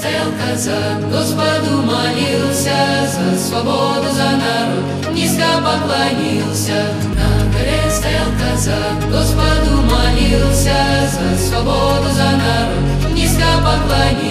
стоял казак, Господу молился, за свободу, за народ, низко поклонился. На горе стоял казак, Господу молился, за свободу, за народ, низко поклонился.